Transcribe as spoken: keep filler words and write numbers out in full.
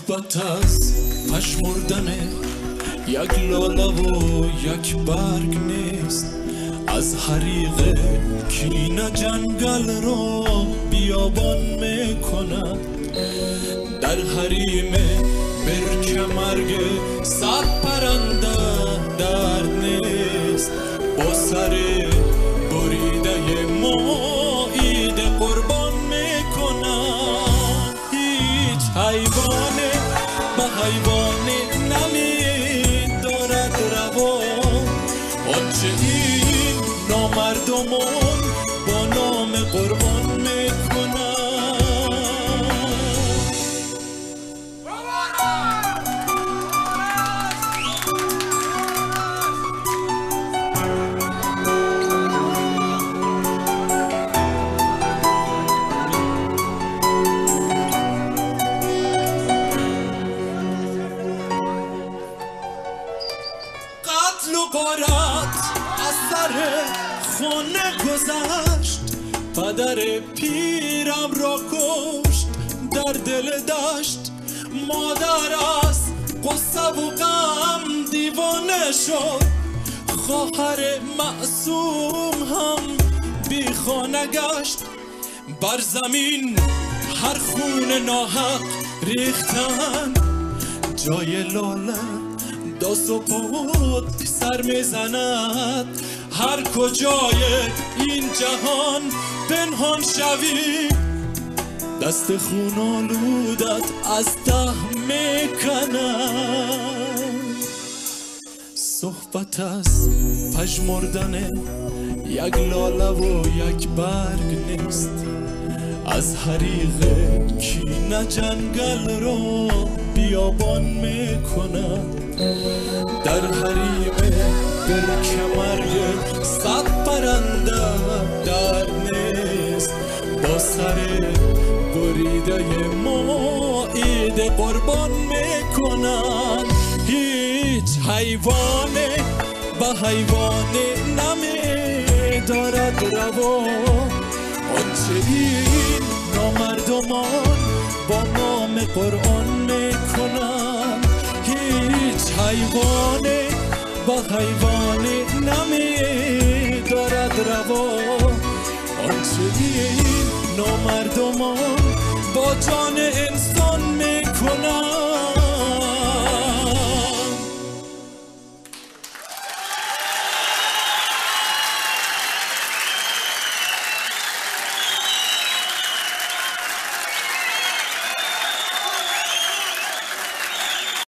صحبت از پشمردن یک لاله و یک برگ نیست، از حریق کینه جنگل را بیابان میکند. در حریم برک مرگ صد پرنده درد نیست، با سر بریده ما عید قربان میکنند. هیچ حیوان به حیوان نمیدارد روا، آنچه این نامردمان با نام قربان میکنند. قتل و غارت از سر خانه گذشت، پدر پیرم را کشت در دل دشت. مادر از قصه و غم دیوانه شد، خواهر معصوم هم بی خانه گشت. بر زمین هر خون ناحق ریختن، جای لاله دست و پود سر میزند. هر کجای این جهان پنهان شوی، دست خون آلودت از ته میکند. صحبت از پژمردن یک لاله و یک برگ نیست، از حریق کینه جنگل را بیابان میکند. در حریم برک مرگ صد پرنده درد نیست، با سر بریده ما عید قربان میکنند. هیچ حیوان به حیوان نمیدارد روا، آنچه این نامردمان با نام قرآن میکنند. هیچ حیوان با حیوان نمیدارد روا، آنچه این نامردمان با جان انسان